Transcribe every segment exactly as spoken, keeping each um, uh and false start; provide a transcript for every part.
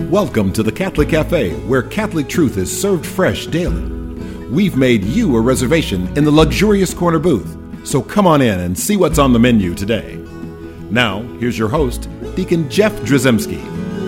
Welcome to the Catholic Cafe, where Catholic truth is served fresh daily. We've made you a reservation in the luxurious corner booth, so come on in and see what's on the menu today. Now, here's your host, Deacon Jeff Drzymski.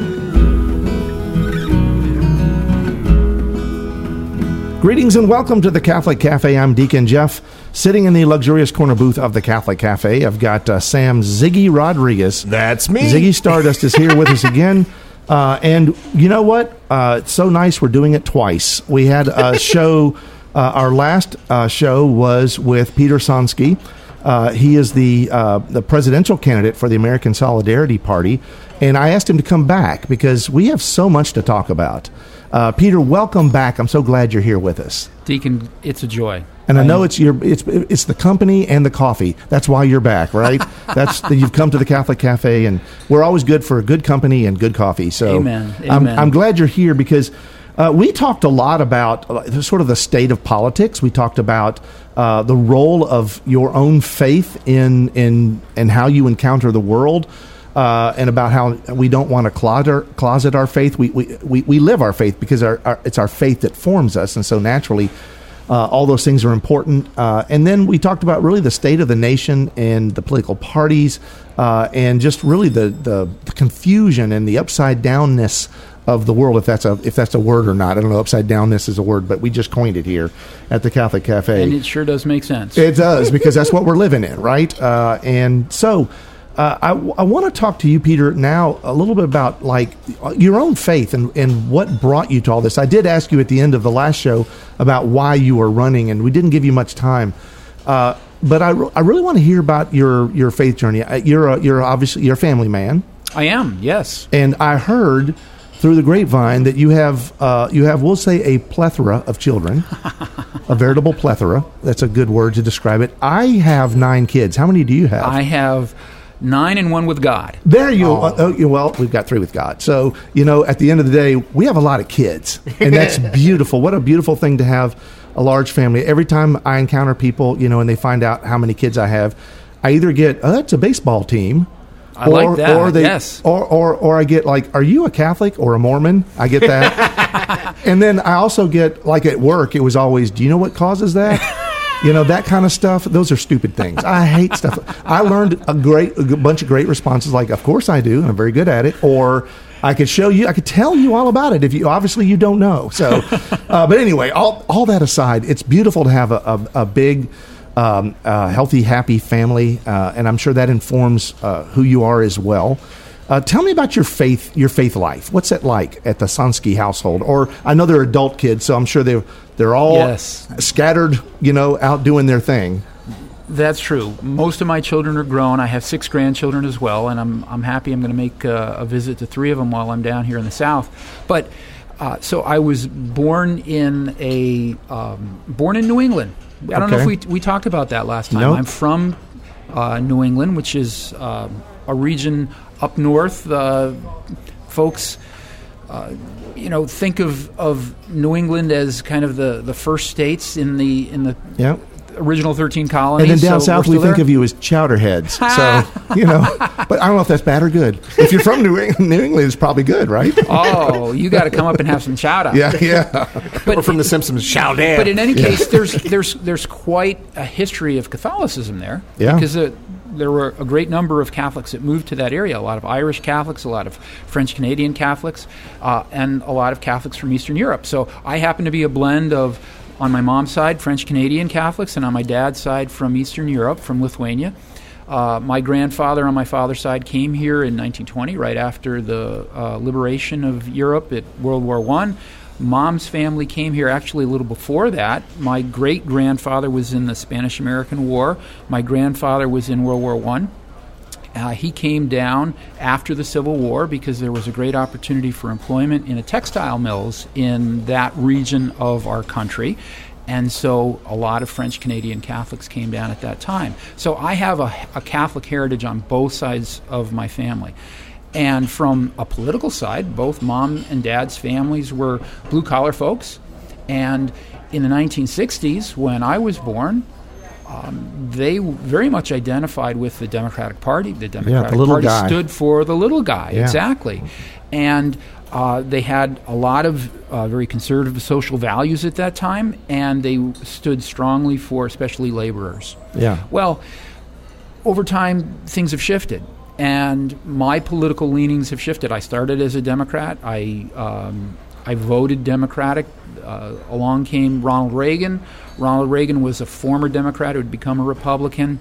Greetings and welcome to the Catholic Cafe. I'm Deacon Jeff, sitting in the luxurious corner booth of the Catholic Cafe. I've got uh, Sam Ziggy Rodriguez. That's me. Ziggy Stardust is here with us again. Uh, and you know what? Uh, it's so nice we're doing it twice. We had a show, uh, our last uh, show was with Peter Sonski. Uh, he is the uh, the presidential candidate for the American Solidarity Party. And I asked him to come back because we have so much to talk about. Uh, Peter, welcome back. I'm so glad you're here with us. Deacon, it's a joy. And I know it's your it's it's the company and the coffee. That's why you're back, right? That's the, you've come to the Catholic Cafe, and we're always good for good company and good coffee. So Amen. Amen. I'm, I'm glad you're here because uh, we talked a lot about uh, sort of the state of politics. We talked about uh, the role of your own faith in in and how you encounter the world. Uh, and about how we don't want to closet, closet our faith. We, we we we live our faith because our, our it's our faith that forms us, and so naturally, uh, all those things are important. Uh, and then we talked about really the state of the nation and the political parties, uh, and just really the, the the confusion and the upside downness of the world, if that's a if that's a word or not. I don't know. Upside downness is a word, but we just coined it here at the Catholic Cafe, and it sure does make sense. It does, because that's what we're living in, right? Uh, and so. Uh, I, I want to talk to you, Peter, now a little bit about like your own faith and, and what brought you to all this. I did ask you at the end of the last show about why you were running, and we didn't give you much time. Uh, but I, I really want to hear about your, your faith journey. You're a, you're obviously you're a family man. I am, yes. And I heard through the grapevine that you have uh, you have we'll say a plethora of children, a veritable plethora. That's a good word to describe it. I have nine kids. How many do you have? I have. Nine and one with God. There you oh. Uh, well, we've got three with God. So, you know, at the end of the day, we have a lot of kids. And that's beautiful. What a beautiful thing to have a large family. Every time I encounter people, you know, and they find out how many kids I have, I either get, oh, that's a baseball team. I or, like that, or they, yes. Or, or, or I get like, are you a Catholic or a Mormon? I get that. And then I also get, like at work, it was always, do you know what causes that? You know, that kind of stuff, those are stupid things. I hate stuff. I learned a great a bunch of great responses like, of course I do, and I'm very good at it. Or I could show you, I could tell you all about it if you, obviously you don't know. So, uh, but anyway, all all that aside, it's beautiful to have a, a, a big, um, uh, healthy, happy family, uh, and I'm sure that informs uh, who you are as well. Uh, tell me about your faith, your faith life. What's that like at the Sonski household? Or I know they're adult kids, so I'm sure they're they're all yes. scattered, you know, out doing their thing. That's true. Most of my children are grown. I have six grandchildren as well, and I'm I'm happy. I'm going to make uh, a visit to three of them while I'm down here in the South. But uh, so I was born in a um, born in New England. I don't okay. know if we we talked about that last time. Nope. I'm from uh, New England, which is uh, a region up north. Uh, folks, uh, you know, think of, of New England as kind of the, the first states in the in the yep. original thirteen colonies. And then down so south, we think there? of you as chowderheads. So, you know, but I don't know if that's bad or good. If you're from New England, New England, it's probably good, right? Oh, you got to come up and have some chowder. Yeah, yeah. But or from The Simpsons, chowder. But in any Yeah. case, there's there's there's quite a history of Catholicism there. Yeah. Because uh, there were a great number of Catholics that moved to that area, a lot of Irish Catholics, a lot of French-Canadian Catholics, uh, and a lot of Catholics from Eastern Europe. So I happen to be a blend of, on my mom's side, French-Canadian Catholics, and on my dad's side, from Eastern Europe, from Lithuania. Uh, my grandfather on my father's side came here in nineteen twenty, right after the uh, liberation of Europe at World War One. Mom's family came here actually a little before that. My great-grandfather was in the Spanish-American War. My grandfather was in World War One. Uh, he came down after the Civil War because there was a great opportunity for employment in the textile mills in that region of our country. And so a lot of French-Canadian Catholics came down at that time. So I have a, a Catholic heritage on both sides of my family. And from a political side, both mom and dad's families were blue-collar folks. And in the nineteen sixties, when I was born, um, they very much identified with the Democratic Party. The Democratic yeah, the little Party guy. stood for the little guy, yeah. exactly. and uh, they had a lot of uh, very conservative social values at that time, and they stood strongly for especially laborers. Yeah. Well, over time, things have shifted, and my political leanings have shifted. I started as a Democrat. I um, I voted Democratic. Uh, along came Ronald Reagan. Ronald Reagan was a former Democrat who had become a Republican,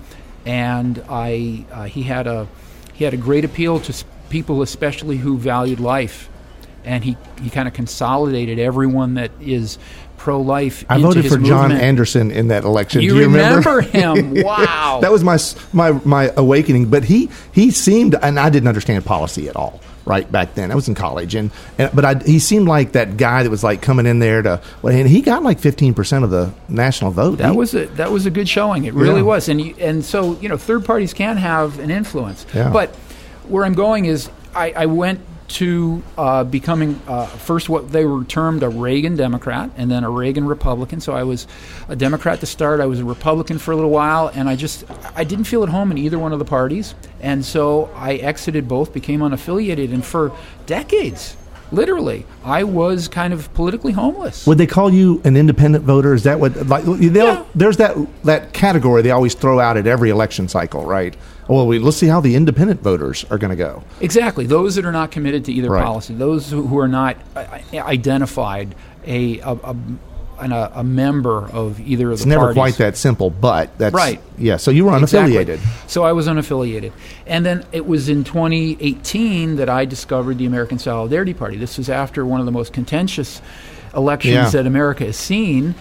and I uh, he had a he had a great appeal to s- people, especially who valued life, and he, he kind of consolidated everyone that is pro-life. I into voted his for John movement. Anderson in that election. You Do you remember, remember him? Wow, that was my my my awakening. But he he seemed, and I didn't understand policy at all. Right back then, I was in college, and, and but I, he seemed like that guy that was like coming in there to, well, and he got like fifteen percent of the national vote. That he, was a that was a good showing. It really Yeah. was, and you, and so you know, third parties can have an influence. Yeah. But where I'm going is, I, I went to uh, becoming uh, first what they were termed a Reagan Democrat, and then a Reagan Republican. So I was a Democrat to start. I was a Republican for a little while, and I just I didn't feel at home in either one of the parties, and so I exited both, became unaffiliated, and for decades, literally, I was kind of politically homeless. Would they call you an independent voter? Is that what? Like, they'll- Yeah. there's that that category they always throw out at every election cycle, right? Well, we, let's see how the independent voters are going to go. Exactly. Those that are not committed to either Right. policy, those who, who are not uh, identified a a, a, an, a a member of either of It's the never parties. quite that simple, but that's Right. Yeah, so you were Exactly. unaffiliated. So I was unaffiliated. And then it was in twenty eighteen that I discovered the American Solidarity Party. This was after one of the most contentious elections Yeah. that America has seen.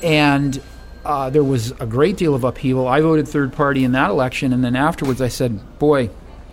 And uh, there was a great deal of upheaval. I voted third party in that election. And then afterwards I said, boy,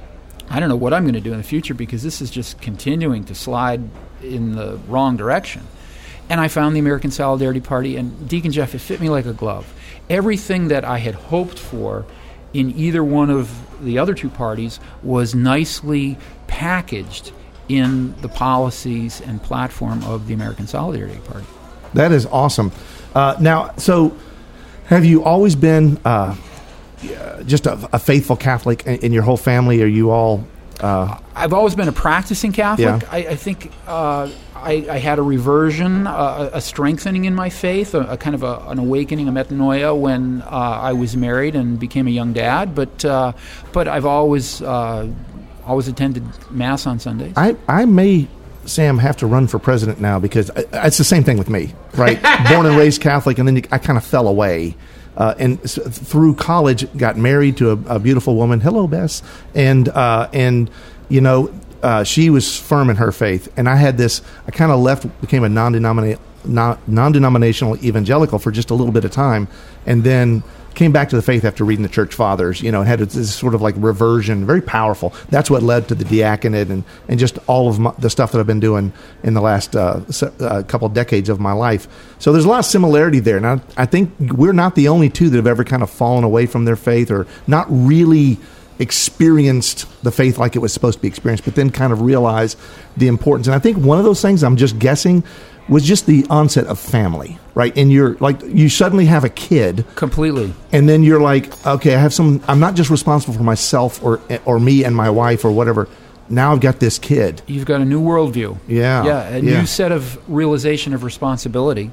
I don't know what I'm going to do in the future because this is just continuing to slide in the wrong direction. And I found the American Solidarity Party, and Deacon Jeff, it fit me like a glove. Everything that I had hoped for in either one of the other two parties was nicely packaged in the policies and platform of the American Solidarity Party. That is awesome. Uh, now, so have you always been uh, just a, a faithful Catholic in, in your whole family? Are you all... Uh, I've always been a practicing Catholic. Yeah. I, I think uh, I, I had a reversion, uh, a strengthening in my faith, a, a kind of a, an awakening, a metanoia when uh, I was married and became a young dad. But uh, but I've always uh, always attended Mass on Sundays. I, I may, Sam, have to run for president now because I, it's the same thing with me, right? Born and raised Catholic, and then you, I kind of fell away. Uh, and s- through college, got married to a, a beautiful woman. Hello, Bess. And, uh, and you know, uh, she was firm in her faith. And I had this, I kind of left, became a non-denominational, non- non-denominational evangelical for just a little bit of time. And then came back to the faith after reading the church fathers, you know, and had this sort of like reversion, very powerful. That's what led to the diaconate and, and just all of my, the stuff that I've been doing in the last uh, se- uh, couple decades of my life. So there's a lot of similarity there. And I, I think we're not the only two that have ever kind of fallen away from their faith or not really experienced the faith like it was supposed to be experienced, but then kind of realized the importance. And I think one of those things, I'm just guessing, was just the onset of family, right? And you're like, you suddenly have a kid. Completely. And then you're like, okay, I have some, I'm not just responsible for myself or or me and my wife or whatever. Now I've got this kid. You've got a new worldview. Yeah. Yeah, a yeah. new set of realization of responsibility.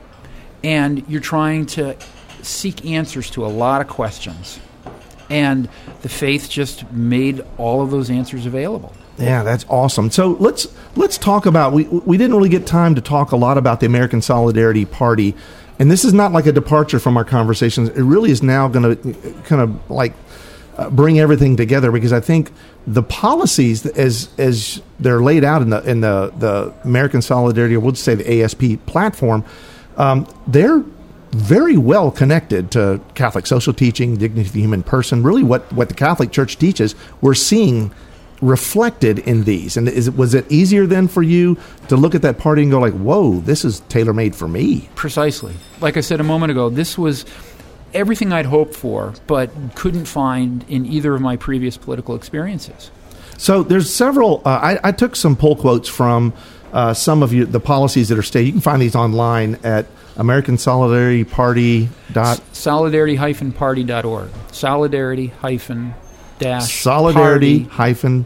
And you're trying to seek answers to a lot of questions. And the faith just made all of those answers available. Yeah, that's awesome. So let's let's talk about, we we didn't really get time to talk a lot about the American Solidarity Party. And this is not like a departure from our conversations. It really is now going to kind of like uh, bring everything together, because I think the policies as as they're laid out in the in the, the American Solidarity, or we'll just say the A S P platform, um, they're very well connected to Catholic social teaching, dignity of the human person, really what, what the Catholic Church teaches. We're seeing reflected in these. And is it, was it easier then for you to look at that party and go like, whoa, this is tailor-made for me? Precisely. Like I said a moment ago, this was everything I'd hoped for, but couldn't find in either of my previous political experiences. So there's several, uh, I, I took some poll quotes from uh, some of you, the policies that are stated. You can find these online at American Solidarity Party. Dot, solidarity party dot org. Solidarity hyphen dash Solidarity party hyphen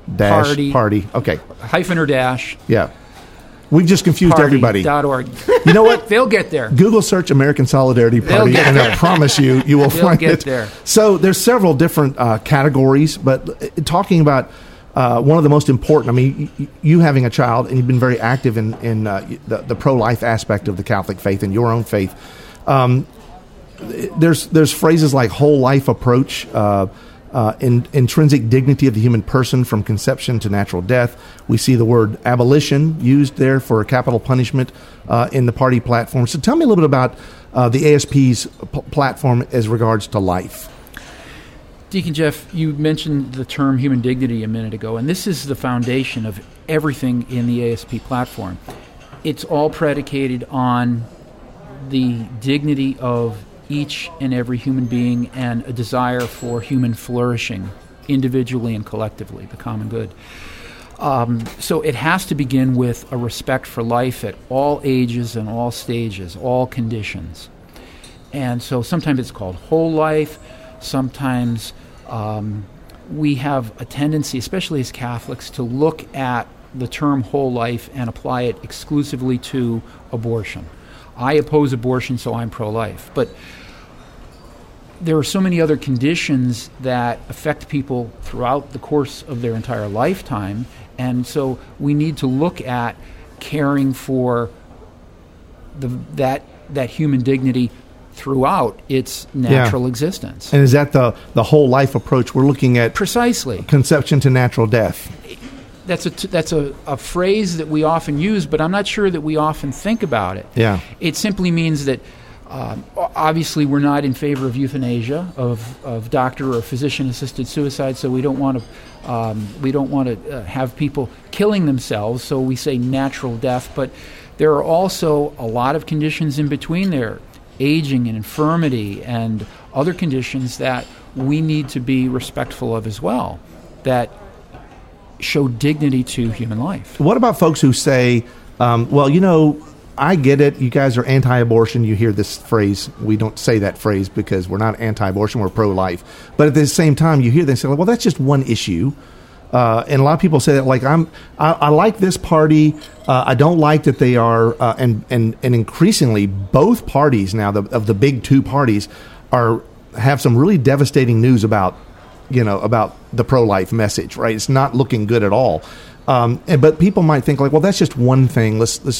dash party, party. Okay. hyphen or dash. Yeah. We've just confused Party everybody. dot org. You know what? They'll get there. Google search American Solidarity Party, get and there. I promise you, you will They'll find get it. there. So there's several different uh, categories, but uh, talking about uh, one of the most important, I mean, y- you having a child, and you've been very active in, in uh, the, the pro-life aspect of the Catholic faith and your own faith. Um, there's there's phrases like whole life approach, uh, uh, in, intrinsic dignity of the human person from conception to natural death. We see the word abolition used there for a capital punishment uh, in the party platform. So tell me a little bit about uh, the A S P's p- platform as regards to life. Deacon Jeff, you mentioned the term human dignity a minute ago, and this is the foundation of everything in the A S P platform. It's all predicated on the dignity of each and every human being and a desire for human flourishing individually and collectively, the common good. Um, so it has to begin with a respect for life at all ages and all stages, all conditions. And so sometimes it's called whole life. Sometimes um, we have a tendency, especially as Catholics, to look at the term whole life and apply it exclusively to abortion. I oppose abortion, so I'm pro-life. But there are so many other conditions that affect people throughout the course of their entire lifetime, and so we need to look at caring for the, that that human dignity throughout its natural Yeah. existence. And is that the, the whole life approach? We're looking at Precisely. conception to natural death. That's a t- that's a, a phrase that we often use, but I'm not sure that we often think about it. Yeah. It simply means that um, obviously we're not in favor of euthanasia, of, of doctor or physician-assisted suicide, so we don't want to um, we don't want to uh, have people killing themselves. So we say natural death, but there are also a lot of conditions in between there, aging and infirmity and other conditions that we need to be respectful of as well, that show dignity to human life. What about folks who say, um, well, you know, I get it. You guys are anti-abortion. You hear this phrase. We don't say that phrase because we're not anti-abortion. We're pro-life. But at the same time, you hear them say, well, that's just one issue. Uh, and a lot of people say that, like, I'm, I, I like this party. Uh, I don't like that they are, uh, and, and, and increasingly, both parties now, the, of the big two parties, are have some really devastating news about, you know, about the pro-life message, right? It's not looking good at all. Um, and, but people might think, like, well, that's just one thing. Let's, let's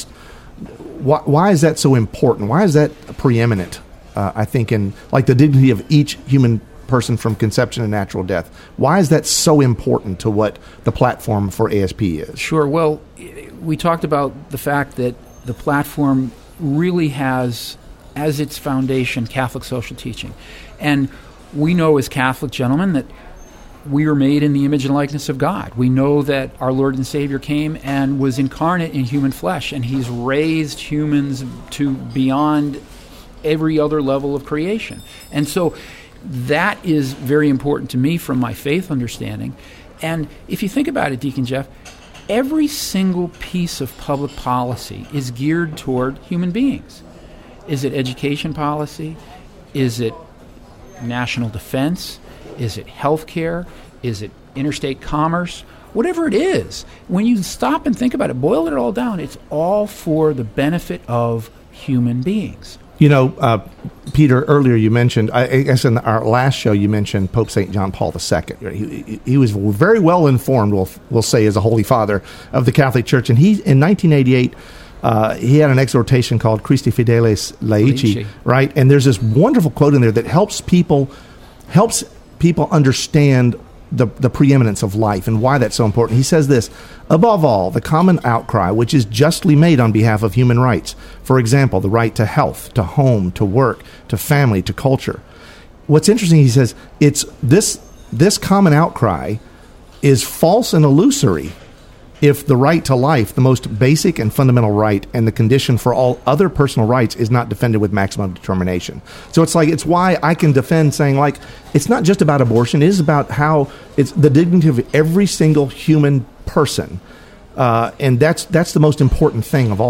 why, why is that so important? Why is that preeminent? Uh, I think in, like, the dignity of each human person from conception to natural death. Why is that so important to what the platform for A S P is? Sure. Well, we talked about the fact that the platform really has as its foundation Catholic social teaching. And we know as Catholic gentlemen that we are made in the image and likeness of God. We know that our Lord and Savior came and was incarnate in human flesh, and he's raised humans to beyond every other level of creation. And so that is very important to me from my faith understanding. And if you think about it, Deacon Jeff, every single piece of public policy is geared toward human beings. Is it education policy? Is it national defense? Is it health care? Is it interstate commerce? Whatever it is, when you stop and think about it, boil it all down, it's all for the benefit of human beings. You know, uh, Peter, earlier you mentioned, I guess in our last show you mentioned Pope Saint John Paul the Second. He, he was very well informed, we'll, we'll say, as a Holy Father of the Catholic Church. And he, in nineteen eighty-eight, uh, he had an exhortation called Christi Fidelis Laici, Laici. right? And there's this wonderful quote in there that helps people helps people understand the, the preeminence of life and why that's so important. He says this: above all, the common outcry which is justly made on behalf of human rights, for example, the right to health, to home, to work, to family, to culture. What's interesting, he says, it's this this common outcry is false and illusory if the right to life, the most basic and fundamental right, and the condition for all other personal rights, is not defended with maximum determination. So it's like, it's why I can defend saying, like, it's not just about abortion, it is about how it's the dignity of every single human person. Uh, and that's that's the most important thing of all.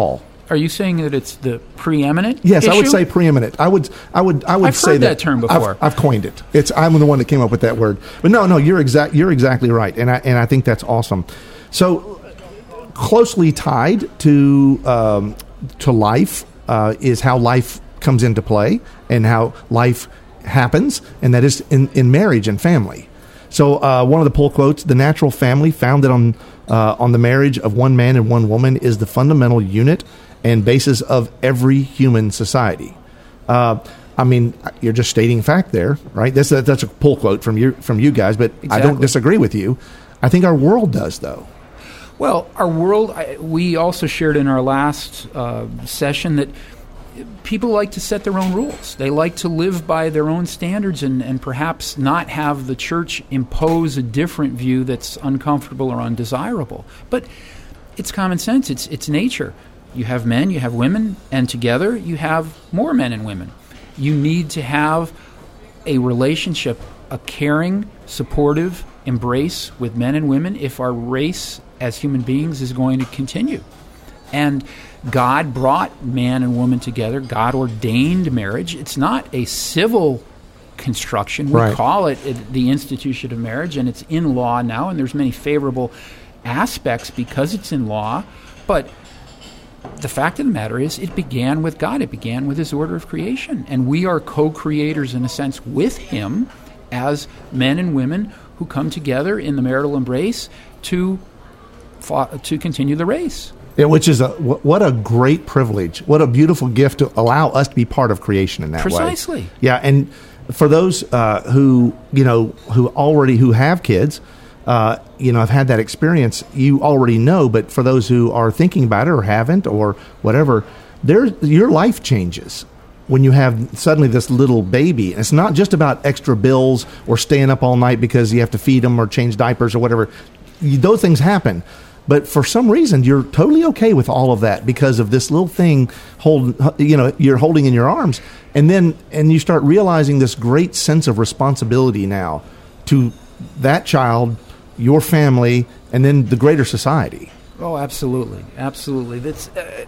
Are you saying that it's the preeminent? Yes, issue? I would say preeminent. I would, I would, I would I've say heard that, that term before. I've, I've coined it. It's I'm the one that came up with that word. But no, no, you're exact. You're exactly right, and I and I think that's awesome. So closely tied to um, to life uh, is how life comes into play and how life happens, and that is in, in marriage and family. So uh, one of the pull quotes: "The natural family, founded on uh, on the marriage of one man and one woman, is the fundamental unit and basis of every human society." Uh, I mean, you're just stating fact there, right? That's a, that's a pull quote from you from you guys, but Exactly. I don't disagree with you. I think our world does, though. Well, our world, I, we also shared in our last uh, session that people like to set their own rules. They like to live by their own standards and, and perhaps not have the church impose a different view that's uncomfortable or undesirable. But it's common sense. It's it's nature. You have men, you have women, and together you have more men and women. You need to have a relationship, a caring, supportive embrace with men and women if our race as human beings is going to continue. And God brought man and woman together. God ordained marriage. It's not a civil construction. We Right. call it the institution of marriage, and it's in law now, and there's many favorable aspects because it's in law. But the fact of the matter is it began with God. It began with his order of creation. And we are co-creators, in a sense, with him as men and women who come together in the marital embrace to fo- to continue the race. Yeah, which is a wh- what a great privilege. What a beautiful gift to allow us to be part of creation in that way. Precisely. Yeah, and for those uh, who you know who already who have kids, uh, you know, have had that experience, you already know. But for those who are thinking about it or haven't or whatever, there your life changes when you have suddenly this little baby. And it's not just about extra bills or staying up all night because you have to feed them or change diapers or whatever. You, those things happen. But for some reason, you're totally okay with all of that because of this little thing hold, you know, you're holding in your arms. And then and you start realizing this great sense of responsibility now to that child, your family, and then the greater society. Oh, absolutely. Absolutely. That's... Uh,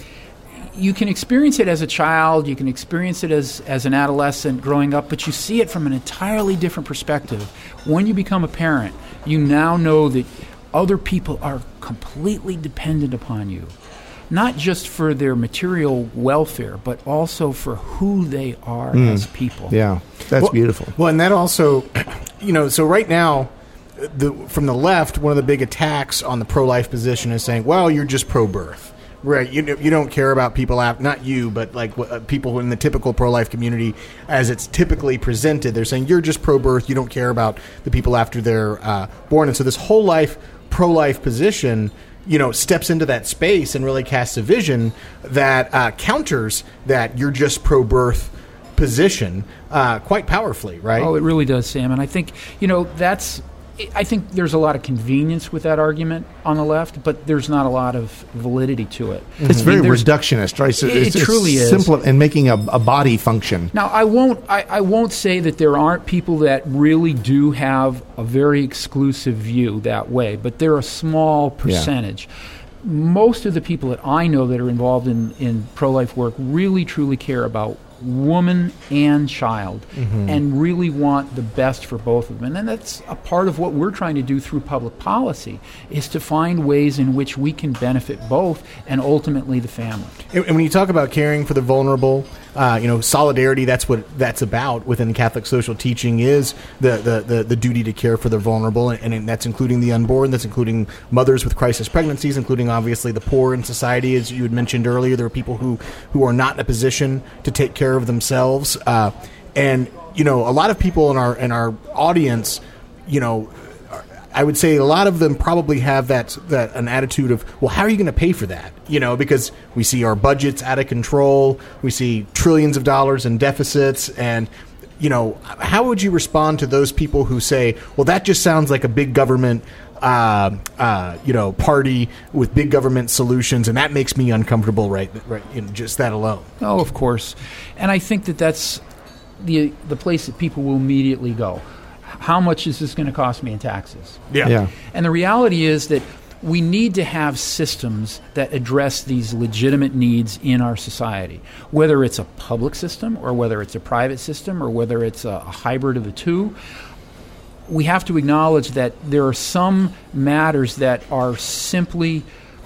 you can experience it as a child, you can experience it as, as an adolescent growing up, but you see it from an entirely different perspective. When you become a parent, you now know that other people are completely dependent upon you, not just for their material welfare, but also for who they are mm. as people. Yeah, that's well, beautiful. Well, and that also, you know, so right now, the, from the left, one of the big attacks on the pro-life position is saying, well, you're just pro-birth. Right, you you don't care about people after, not you, but like uh, people in the typical pro-life community as it's typically presented. They're saying you're just pro-birth. You don't care about the people after they're uh, born. And so this whole life pro-life position, you know, steps into that space and really casts a vision that uh, counters that you're just pro-birth position uh, quite powerfully, right? Oh, it really does, Sam. And I think, you know, that's... I think there's a lot of convenience with that argument on the left, but there's not a lot of validity to it. It's I very mean, reductionist, right? So it, it's, it truly it's is. Simple and making a, a body function. Now, I won't. I, I won't say that there aren't people that really do have a very exclusive view that way, but they're a small percentage. Yeah. Most of the people that I know that are involved in, in pro-life work really, truly care about woman and child, mm-hmm. and really want the best for both of them. And that's a part of what we're trying to do through public policy, is to find ways in which we can benefit both and ultimately the family. And when you talk about caring for the vulnerable, uh, you know, solidarity, that's what that's about within Catholic social teaching, is the, the, the, the duty to care for the vulnerable, and, and that's including the unborn, that's including mothers with crisis pregnancies, including obviously the poor in society. As you had mentioned earlier, there are people who, who are not in a position to take care of themselves, uh, and you know, a lot of people in our in our audience, you know, I would say a lot of them probably have that that an attitude of, well, how are you going to pay for that? You know, because we see our budgets out of control, we see trillions of dollars in deficits, and you know, how would you respond to those people who say, well, that just sounds like a big government Uh, uh, you know, party with big government solutions, and that makes me uncomfortable, right? Right, in just that alone. Oh, of course, and I think that that's the the place that people will immediately go. How much is this going to cost me in taxes? Yeah. yeah. And the reality is that we need to have systems that address these legitimate needs in our society, whether it's a public system or whether it's a private system or whether it's a, a hybrid of the two. We have to acknowledge that there are some matters that are simply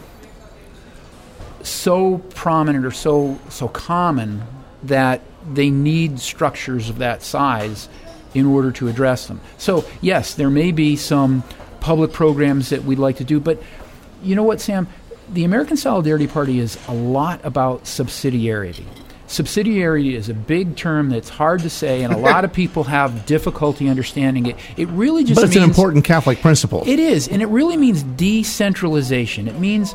so prominent or so so common that they need structures of that size in order to address them. So, yes, there may be some public programs that we'd like to do, but you know what, Sam? The American Solidarity Party is a lot about subsidiarity. Subsidiarity is a big term that's hard to say, and a lot of people have difficulty understanding it. It really just But it's means, an important Catholic principle. It is, and it really means decentralization. It means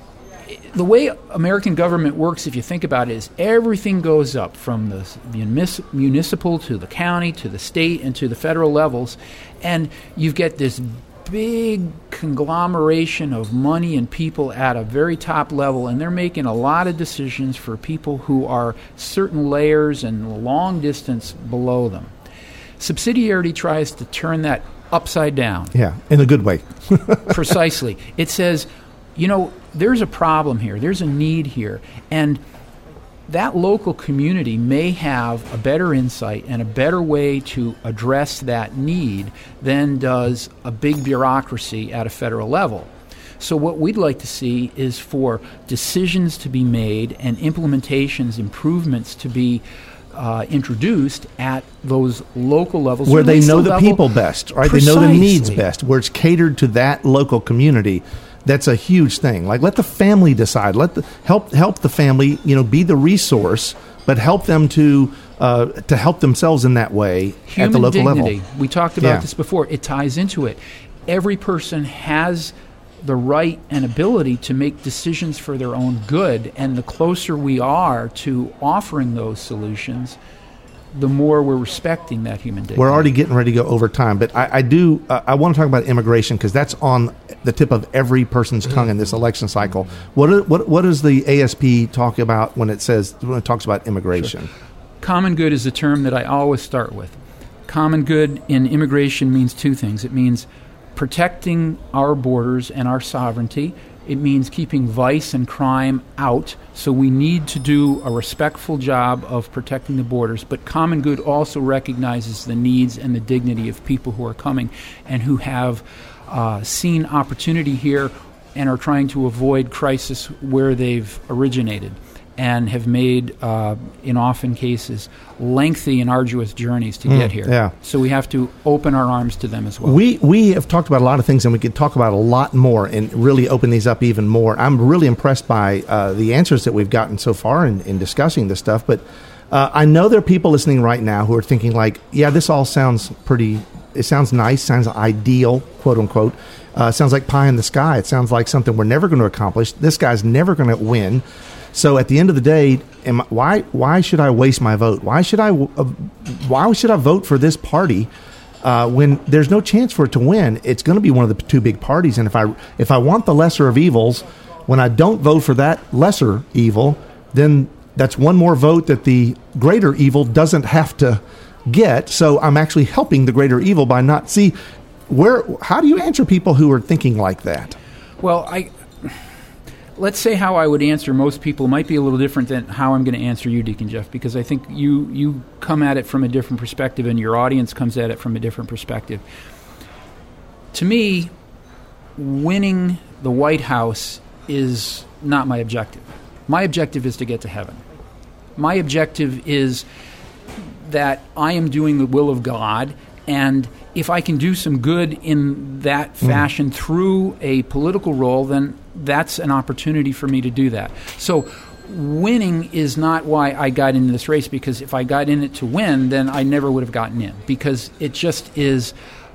the way American government works, if you think about it, is everything goes up from the municipal to the county to the state and to the federal levels, and you get this big conglomeration of money and people at a very top level, and they're making a lot of decisions for people who are certain layers and long distance below them. Subsidiarity tries to turn that upside down. Yeah, in a good way. Precisely. It says, you know, there's a problem here, there's a need here, and that local community may have a better insight and a better way to address that need than does a big bureaucracy at a federal level. So what we'd like to see is for decisions to be made and implementations, improvements to be uh, introduced at those local levels. Where they know the level. people best, right? Precisely. They know the needs best, where it's catered to that local community. That's a huge thing. Like, let the family decide. Let the help help the family, you know, be the resource, but help them to uh, to help themselves in that way Human at the local dignity. level. We talked about Yeah. this before. It ties into it. Every person has the right and ability to make decisions for their own good, and the closer we are to offering those solutions, the more we're respecting that human dignity. We're already getting ready to go over time, but I, I do. Uh, I want to talk about immigration because that's on the tip of every person's tongue in this election cycle. What are, what what does the A S P talk about when it says when it talks about immigration? Sure. Common good is a term that I always start with. Common good in immigration means two things. It means protecting our borders and our sovereignty. It means keeping vice and crime out. So we need to do a respectful job of protecting the borders. But common good also recognizes the needs and the dignity of people who are coming and who have uh, seen opportunity here and are trying to avoid crisis where they've originated and have made, uh, in often cases, lengthy and arduous journeys to Mm, get here. yeah. So we have to open our arms to them as well. We we have talked about a lot of things, and we could talk about a lot more and really open these up even more. I'm really impressed by uh, the answers that we've gotten so far in, in discussing this stuff. But uh, I know there are people listening right now who are thinking like, yeah, this all sounds pretty, it sounds nice, sounds ideal, quote unquote. Uh, sounds like pie in the sky. It sounds like something we're never going to accomplish. This guy's never going to win. So at the end of the day, am, why why should I waste my vote? Why should I uh, why should I vote for this party uh, when there's no chance for it to win? It's going to be one of the two big parties, and if I if I want the lesser of evils, when I don't vote for that lesser evil, then that's one more vote that the greater evil doesn't have to get. So I'm actually helping the greater evil by not see where. How do you answer people who are thinking like that? Well, I. Let's say how I would answer most people might be a little different than how I'm going to answer you, Deacon Jeff, because I think you, you come at it from a different perspective and your audience comes at it from a different perspective. To me, winning the White House is not my objective. My objective is to get to heaven. My objective is that I am doing the will of God, and if I can do some good in that fashion mm. through a political role, then that's an opportunity for me to do that. So winning is not why I got into this race, because if I got in it to win, then I never would have gotten in, because it just is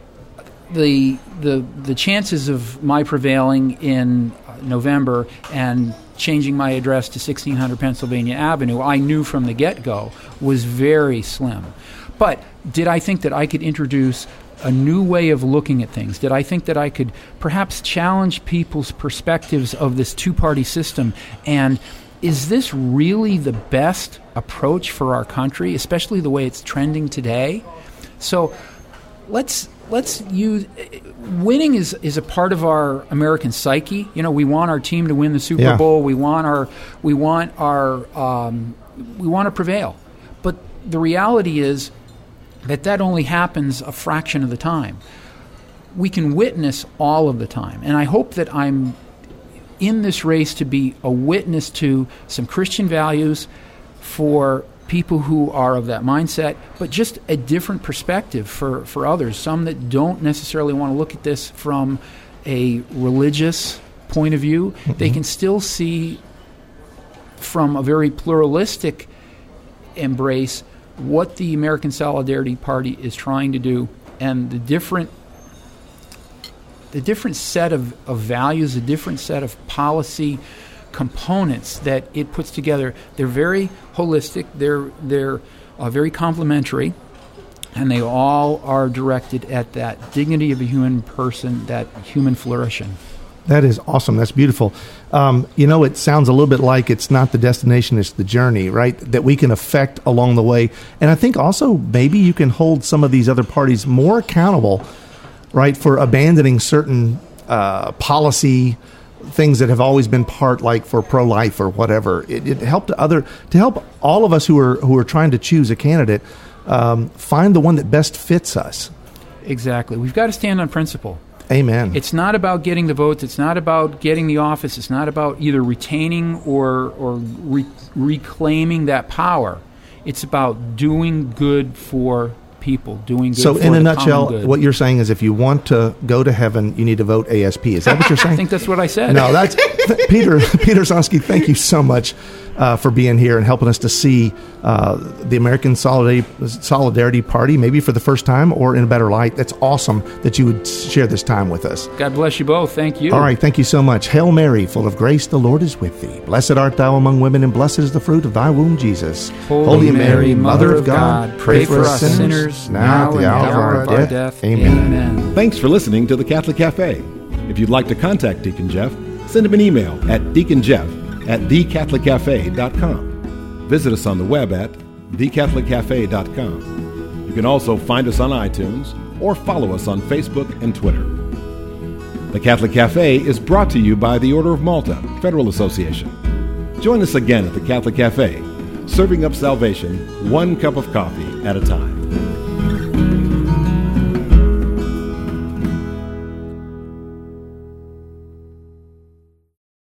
the the the chances of my prevailing in November and changing my address to sixteen hundred Pennsylvania Avenue, I knew from the get-go was very slim. But did I think that I could introduce a new way of looking at things? Did I think that I could perhaps challenge people's perspectives of this two-party system? And is this really the best approach for our country, especially the way it's trending today? So let's let's use winning is is a part of our American psyche. You know, we want our team to win the Super Yeah. Bowl. We want our we want our um, we want to prevail. But the reality is that that only happens a fraction of the time. We can witness all of the time, and I hope that I'm in this race to be a witness to some Christian values for people who are of that mindset, but just a different perspective for, for others, some that don't necessarily want to look at this from a religious point of view. Mm-hmm. They can still see from a very pluralistic embrace what the American Solidarity Party is trying to do, and the different the different set of, of values, the different set of policy components that it puts together. They're very holistic, they're they're uh, very complementary, and they all are directed at that dignity of a human person, that human flourishing. That is awesome. That's beautiful. Um, you know, it sounds a little bit like it's not the destination, it's the journey, right? That we can affect along the way. And I think also maybe you can hold some of these other parties more accountable, right, for abandoning certain uh, policy things that have always been part, like for pro-life or whatever. It, it helped other to help all of us who are who are trying to choose a candidate um, find the one that best fits us. Exactly. We've got to stand on principle. Amen. It's not about getting the votes. It's not about getting the office. It's not about either retaining or or re- reclaiming that power. It's about doing good for people, doing good so for in a the nutshell, common good. what you're saying is if you want to go to heaven, you need to vote A S P. Is that what you're saying? I think that's what I said. No, that's Peter Peter Zonsky, thank you so much uh, for being here and helping us to see uh, the American Solidarity, Solidarity Party, maybe for the first time or in a better light. That's awesome that you would share this time with us. God bless you both. Thank you. All right, thank you so much. Hail Mary, full of grace, the Lord is with thee. Blessed art thou among women, and blessed is the fruit of thy womb, Jesus. Holy, Holy Mary, Mother of God, pray for us sinners, now and at the hour of our death. Amen. Amen. Thanks for listening to the Catholic Cafe. If you'd like to contact Deacon Jeff, send him an email at deaconjeff at the catholic cafe dot com. Visit us on the web at the catholic cafe dot com. You can also find us on iTunes or follow us on Facebook and Twitter. The Catholic Cafe is brought to you by the Order of Malta Federal Association. Join us again at the Catholic Cafe, serving up salvation one cup of coffee at a time.